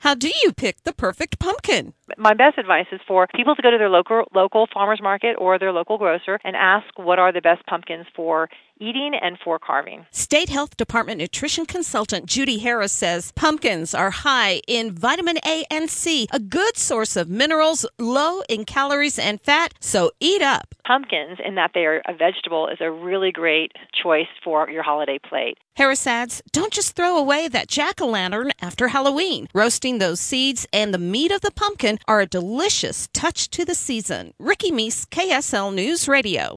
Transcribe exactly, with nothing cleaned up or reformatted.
How do you pick the perfect pumpkin? My best advice is for people to go to their local local farmer's market or their local grocer and ask what are the best pumpkins for eating and for carving. State Health Department nutrition consultant Judy Harris says pumpkins are high in vitamin A and C, a good source of minerals, low in calories and fat, so eat up. Pumpkins, in that they are a vegetable, is a really great choice for your holiday plate. Harris adds, don't just throw away that jack-o'-lantern after Halloween. Roasting those seeds and the meat of the pumpkin are a delicious touch to the season. Ricky Meese, K S L News Radio.